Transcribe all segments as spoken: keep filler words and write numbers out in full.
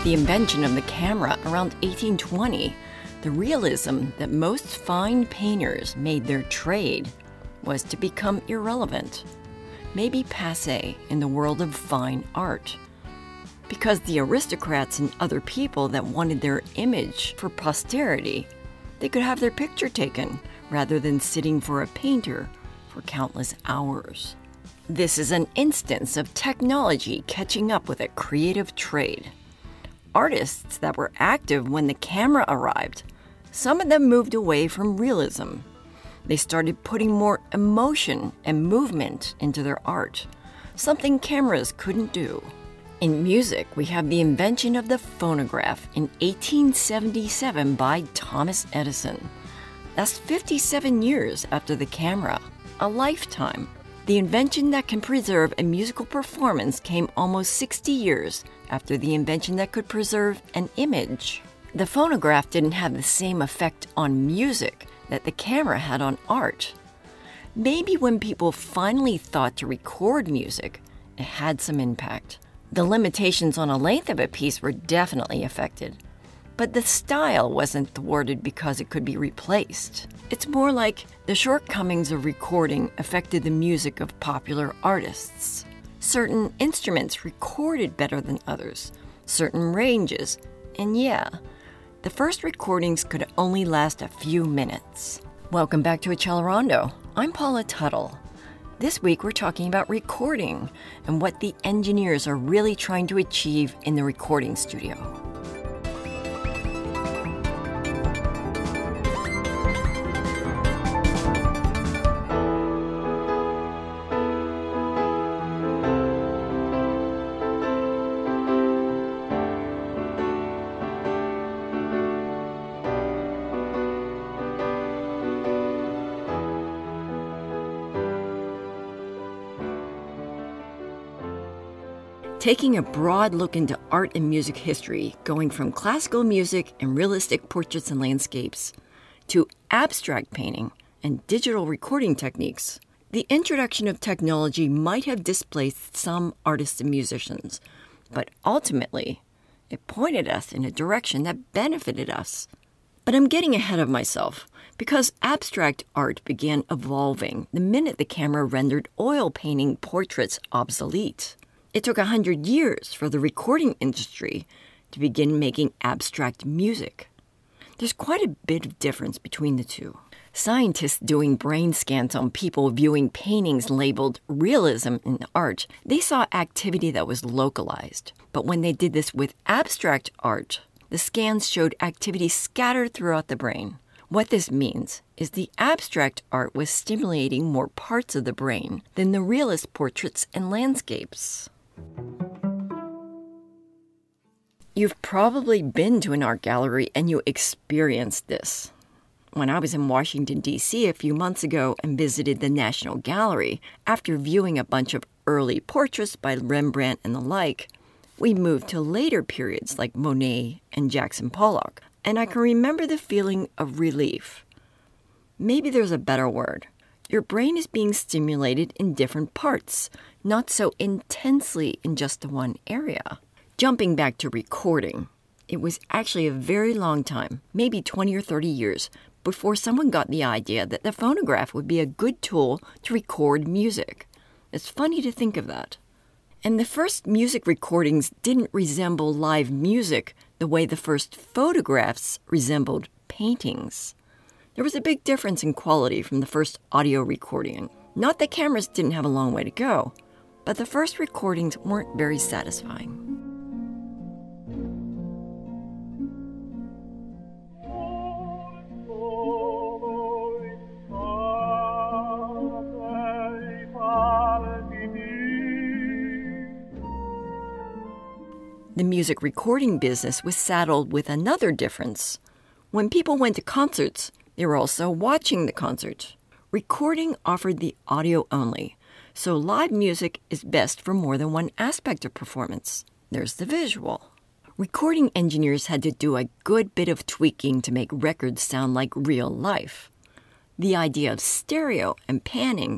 With the invention of the camera around eighteen twenty, the realism that most fine painters made their trade was to become irrelevant, maybe passé in the world of fine art. Because the aristocrats and other people that wanted their image for posterity, they could have their picture taken rather than sitting for a painter for countless hours. This is an instance of technology catching up with a creative trade. Artists that were active when the camera arrived, some of them moved away from realism. They started putting more emotion and movement into their art, something cameras couldn't do. In music, we have the invention of the phonograph in eighteen seventy-seven by Thomas Edison. That's fifty-seven years after the camera, a lifetime. The invention that can preserve a musical performance came almost sixty years after the invention that could preserve an image. The phonograph didn't have the same effect on music that the camera had on art. Maybe when people finally thought to record music, it had some impact. The limitations on the length of a piece were definitely affected, but the style wasn't thwarted because it could be replaced. It's more like the shortcomings of recording affected the music of popular artists. Certain instruments recorded better than others, certain ranges, and yeah, the first recordings could only last a few minutes. Welcome back to Accelerando. I'm Paula Tuttle. This week we're talking about recording and what the engineers are really trying to achieve in the recording studio. Taking a broad look into art and music history, going from classical music and realistic portraits and landscapes to abstract painting and digital recording techniques, the introduction of technology might have displaced some artists and musicians, but ultimately, it pointed us in a direction that benefited us. But I'm getting ahead of myself, because abstract art began evolving the minute the camera rendered oil painting portraits obsolete. It took a hundred years for the recording industry to begin making abstract music. There's quite a bit of difference between the two. Scientists doing brain scans on people viewing paintings labeled realism in art, they saw activity that was localized. But when they did this with abstract art, the scans showed activity scattered throughout the brain. What this means is the abstract art was stimulating more parts of the brain than the realist portraits and landscapes. You've probably been to an art gallery and you experienced this. When I was in Washington, D C a few months ago and visited the National Gallery, after viewing a bunch of early portraits by Rembrandt and the like, we moved to later periods like Monet and Jackson Pollock, and I can remember the feeling of relief. Maybe there's a better word. Your brain is being stimulated in different parts, not so intensely in just the one area. Jumping back to recording, it was actually a very long time, maybe twenty or thirty years, before someone got the idea that the phonograph would be a good tool to record music. It's funny to think of that. And the first music recordings didn't resemble live music the way the first photographs resembled paintings. There was a big difference in quality from the first audio recording. Not that cameras didn't have a long way to go, but the first recordings weren't very satisfying. The music recording business was saddled with another difference. When people went to concerts, they were also watching the concert. Recording offered the audio only, so live music is best for more than one aspect of performance. There's the visual. Recording engineers had to do a good bit of tweaking to make records sound like real life. The idea of stereo and panning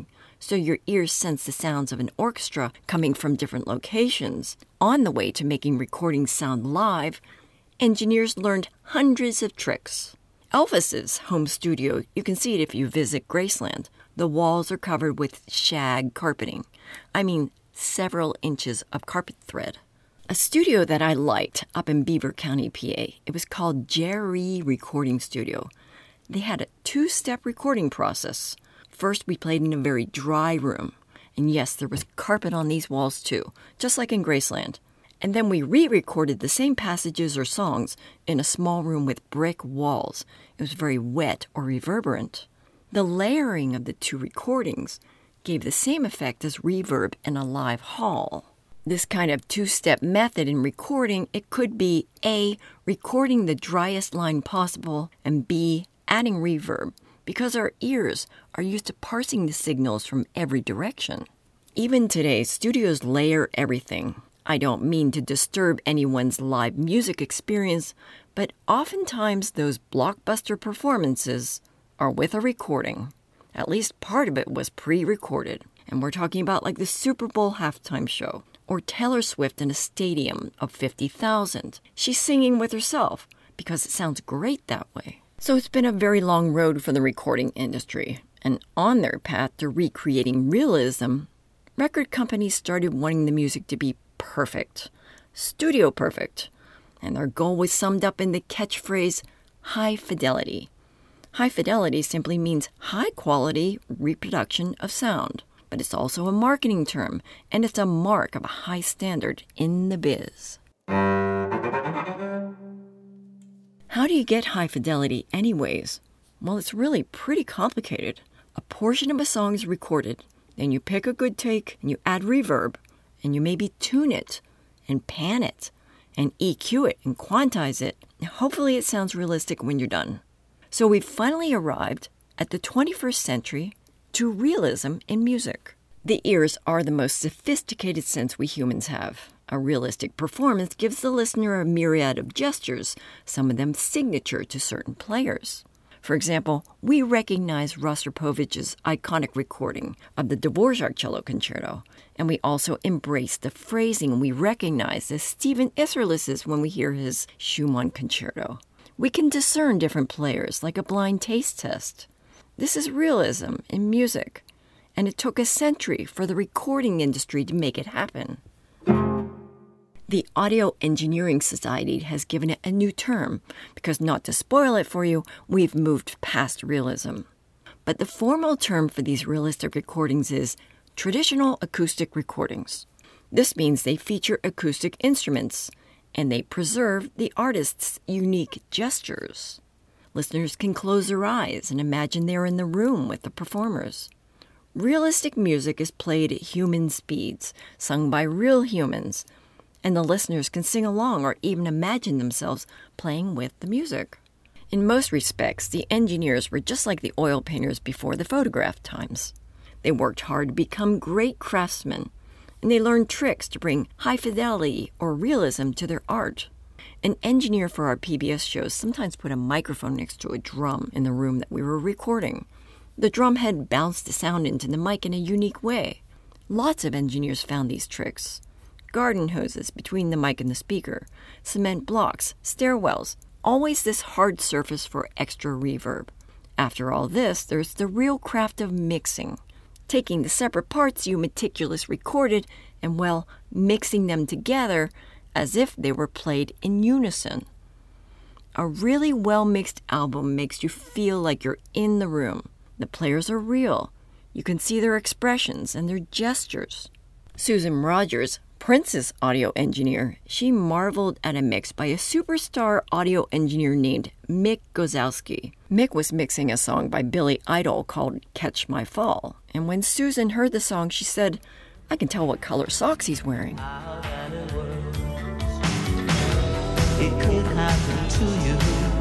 so your ears sense the sounds of an orchestra coming from different locations. On the way to making recordings sound live, engineers learned hundreds of tricks. Elvis's home studio, you can see it if you visit Graceland. The walls are covered with shag carpeting. I mean, several inches of carpet thread. A studio that I liked up in Beaver County, P A, it was called Jerry Recording Studio. They had a two-step recording process. First, we played in a very dry room. And yes, there was carpet on these walls too, just like in Graceland. And then we re-recorded the same passages or songs in a small room with brick walls. It was very wet or reverberant. The layering of the two recordings gave the same effect as reverb in a live hall. This kind of two-step method in recording, it could be A, recording the driest line possible, and B, adding reverb, because our ears are used to parsing the signals from every direction. Even today, studios layer everything. I don't mean to disturb anyone's live music experience, but oftentimes those blockbuster performances are with a recording. At least part of it was pre-recorded. And we're talking about like the Super Bowl halftime show, or Taylor Swift in a stadium of fifty thousand. She's singing with herself because it sounds great that way. So it's been a very long road for the recording industry. And on their path to recreating realism, record companies started wanting the music to be perfect, studio perfect. And their goal was summed up in the catchphrase, high fidelity. High fidelity simply means high quality reproduction of sound. But it's also a marketing term, and it's a mark of a high standard in the biz. How do you get high fidelity anyways? Well, it's really pretty complicated. A portion of a song is recorded, then you pick a good take, and you add reverb, and you maybe tune it, and pan it, and E Q it, and quantize it. Hopefully it sounds realistic when you're done. So we've finally arrived at the twenty-first century to realism in music. The ears are the most sophisticated sense we humans have. A realistic performance gives the listener a myriad of gestures, some of them signature to certain players. For example, we recognize Rostropovich's iconic recording of the Dvorak Cello Concerto, and we also embrace the phrasing we recognize as Stephen Isserlis's when we hear his Schumann Concerto. We can discern different players like a blind taste test. This is realism in music, and it took a century for the recording industry to make it happen. The Audio Engineering Society has given it a new term, because not to spoil it for you, we've moved past realism. But the formal term for these realistic recordings is traditional acoustic recordings. This means they feature acoustic instruments, and they preserve the artist's unique gestures. Listeners can close their eyes and imagine they're in the room with the performers. Realistic music is played at human speeds, sung by real humans, and the listeners can sing along or even imagine themselves playing with the music. In most respects, the engineers were just like the oil painters before the photograph times. They worked hard to become great craftsmen, and they learned tricks to bring high fidelity or realism to their art. An engineer for our P B S shows sometimes put a microphone next to a drum in the room that we were recording. The drum head bounced the sound into the mic in a unique way. Lots of engineers found these tricks. Garden hoses between the mic and the speaker, cement blocks, stairwells, always this hard surface for extra reverb. After all this, there's the real craft of mixing. Taking the separate parts you meticulously recorded and, well, mixing them together as if they were played in unison. A really well-mixed album makes you feel like you're in the room. The players are real. You can see their expressions and their gestures. Susan Rogers, Prince's audio engineer, she marveled at a mix by a superstar audio engineer named Mick Gozowski. Mick was mixing a song by Billy Idol called Catch My Fall, and when Susan heard the song, she said, "I can tell what color socks he's wearing." It could happen to you,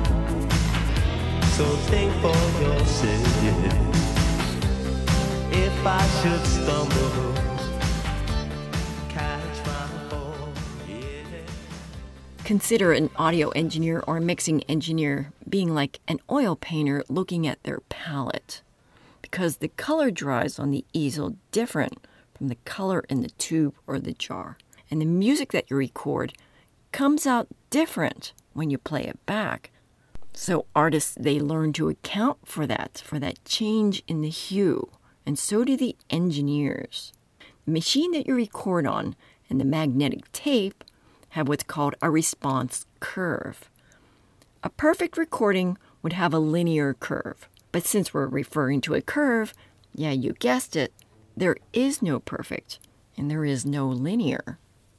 so think for yourself. If I should stumble, catch my fall, yeah. Consider an audio engineer or mixing engineer being like an oil painter looking at their palette. because the color dries on the easel different from the color in the tube or the jar. And the music that you record comes out different when you play it back. So artists, they learn to account for that, for that change in the hue. And so do the engineers. The machine that you record on and the magnetic tape have what's called a response curve. A perfect recording would have a linear curve. But since we're referring to a curve, yeah, you guessed it, there is no perfect and there is no linear.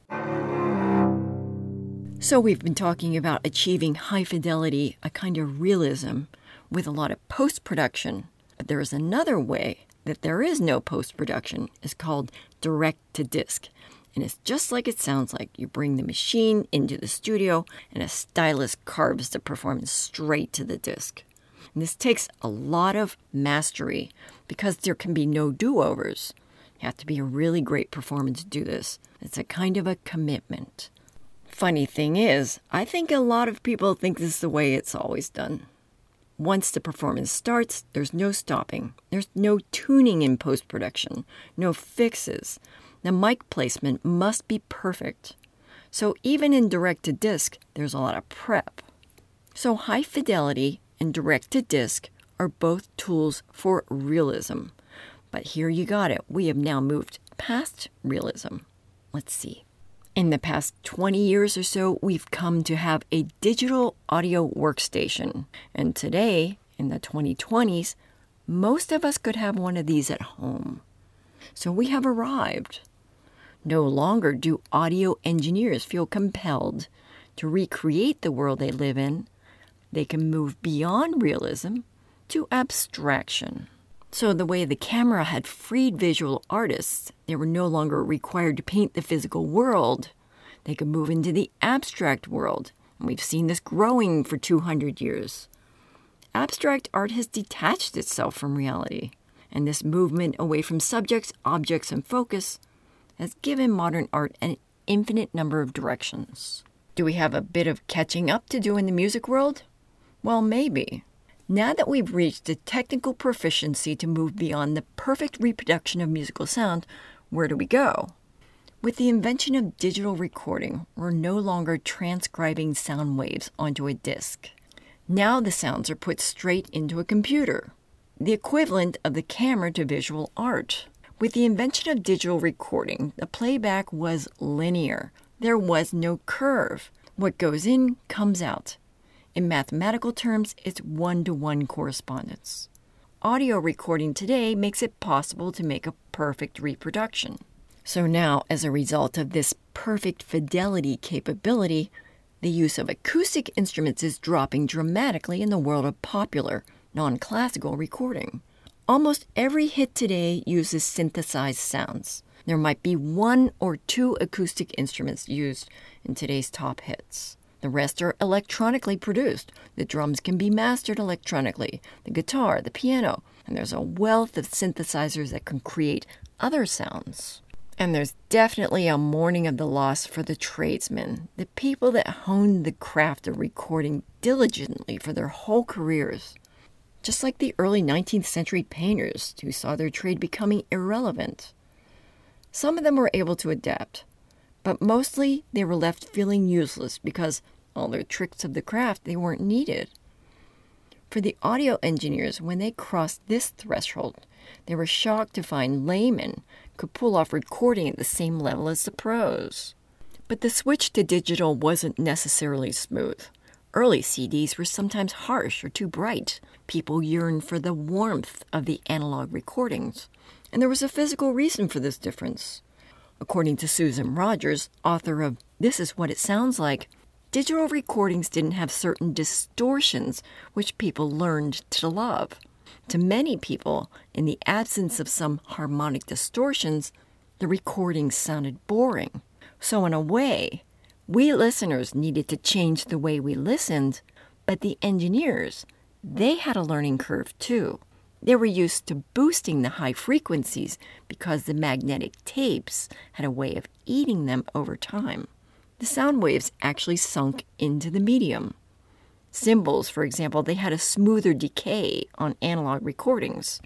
So we've been talking about achieving high fidelity, a kind of realism, with a lot of post-production. But there is another way that there is no post-production. It's called direct-to-disc. And it's just like it sounds like. You bring the machine into the studio, and a stylist carves the performance straight to the disc. And this takes a lot of mastery because there can be no do-overs. You have to be a really great performer to do this. It's a kind of a commitment. Funny thing is, I think a lot of people think this is the way it's always done. Once the performance starts, there's no stopping. There's no tuning in post-production, no fixes. The mic placement must be perfect. So even in direct-to-disc, there's a lot of prep. So high fidelity and direct-to-disc are both tools for realism. But here you got it. We have now moved past realism. Let's see. In the past twenty years or so, we've come to have a digital audio workstation. And today, in the twenty twenties, most of us could have one of these at home. So we have arrived. No longer do audio engineers feel compelled to recreate the world they live in. They can move beyond realism to abstraction. So the way the camera had freed visual artists, they were no longer required to paint the physical world. They could move into the abstract world. And we've seen this growing for two hundred years. Abstract art has detached itself from reality. And this movement away from subjects, objects, and focus has given modern art an infinite number of directions. Do we have a bit of catching up to do in the music world? Well, maybe. Now that we've reached the technical proficiency to move beyond the perfect reproduction of musical sound, where do we go? With the invention of digital recording, we're no longer transcribing sound waves onto a disc. Now the sounds are put straight into a computer, the equivalent of the camera to visual art. With the invention of digital recording, the playback was linear. There was no curve. What goes in comes out. In mathematical terms, it's one-to-one correspondence. Audio recording today makes it possible to make a perfect reproduction. So now, as a result of this perfect fidelity capability, the use of acoustic instruments is dropping dramatically in the world of popular, non-classical recording. Almost every hit today uses synthesized sounds. There might be one or two acoustic instruments used in today's top hits. The rest are electronically produced. The drums can be mastered electronically, the guitar, the piano, and there's a wealth of synthesizers that can create other sounds. And there's definitely a mourning of the loss for the tradesmen, the people that honed the craft of recording diligently for their whole careers. Just like the early nineteenth century painters who saw their trade becoming irrelevant. Some of them were able to adapt, but mostly they were left feeling useless because all their tricks of the craft, they weren't needed. For the audio engineers, when they crossed this threshold, they were shocked to find laymen could pull off recording at the same level as the pros. But the switch to digital wasn't necessarily smooth. Early C Ds were sometimes harsh or too bright. People yearned for the warmth of the analog recordings. And there was a physical reason for this difference. According to Susan Rogers, author of This Is What It Sounds Like, digital recordings didn't have certain distortions which people learned to love. To many people, in the absence of some harmonic distortions, the recordings sounded boring. So in a way, we listeners needed to change the way we listened, but the engineers, they had a learning curve too. They were used to boosting the high frequencies because the magnetic tapes had a way of eating them over time. The sound waves actually sunk into the medium. Cymbals, for example, they had a smoother decay on analog recordings.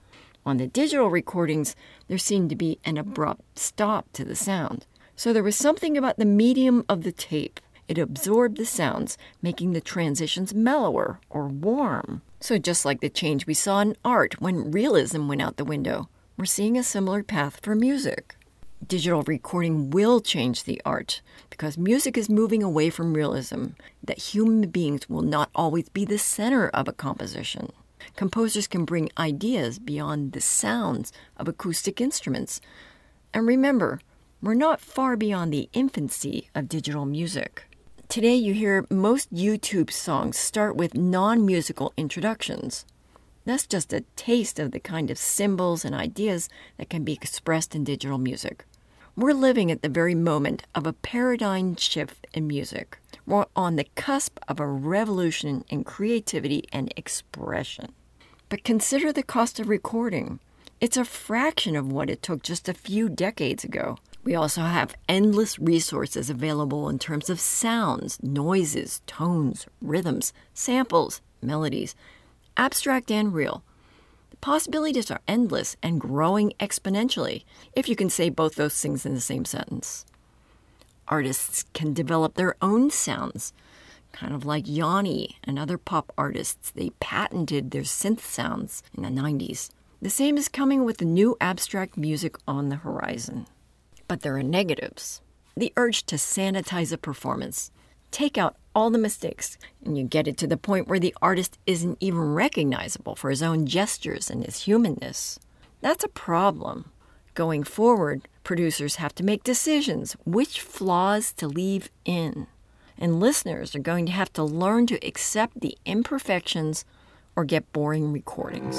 On the digital recordings, there seemed to be an abrupt stop to the sound. So there was something about the medium of the tape. It absorbed the sounds, making the transitions mellower or warm. So just like the change we saw in art when realism went out the window, we're seeing a similar path for music. Digital recording will change the art because music is moving away from realism, that human beings will not always be the center of a composition. Composers can bring ideas beyond the sounds of acoustic instruments. And remember, we're not far beyond the infancy of digital music. Today you hear most YouTube songs start with non-musical introductions. That's just a taste of the kind of symbols and ideas that can be expressed in digital music. We're living at the very moment of a paradigm shift in music. We're on the cusp of a revolution in creativity and expression. But consider the cost of recording. It's a fraction of what it took just a few decades ago. We also have endless resources available in terms of sounds, noises, tones, rhythms, samples, melodies, abstract and real. The possibilities are endless and growing exponentially, if you can say both those things in the same sentence. Artists can develop their own sounds, kind of like Yanni and other pop artists. They patented their synth sounds in the nineties. The same is coming with the new abstract music on the horizon. But there are negatives. The urge to sanitize a performance. Take out all the mistakes, and you get it to the point where the artist isn't even recognizable for his own gestures and his humanness. That's a problem. Going forward, producers have to make decisions which flaws to leave in. And listeners are going to have to learn to accept the imperfections or get boring recordings.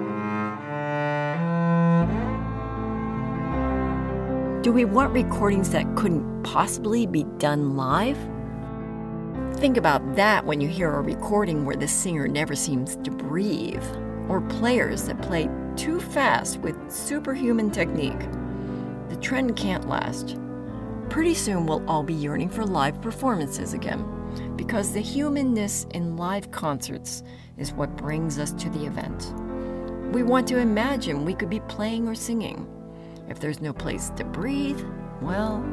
Do we want recordings that couldn't possibly be done live? Think about that when you hear a recording where the singer never seems to breathe, or players that play too fast with superhuman technique. The trend can't last. Pretty soon we'll all be yearning for live performances again, because the humanness in live concerts is what brings us to the event. We want to imagine we could be playing or singing. If there's no place to breathe, well...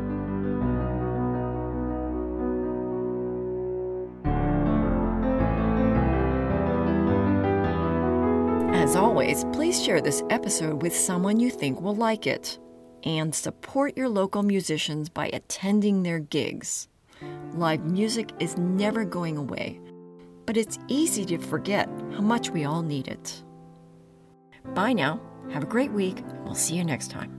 As always, please share this episode with someone you think will like it. And support your local musicians by attending their gigs. Live music is never going away, but it's easy to forget how much we all need it. Bye now. Have a great week. We'll see you next time.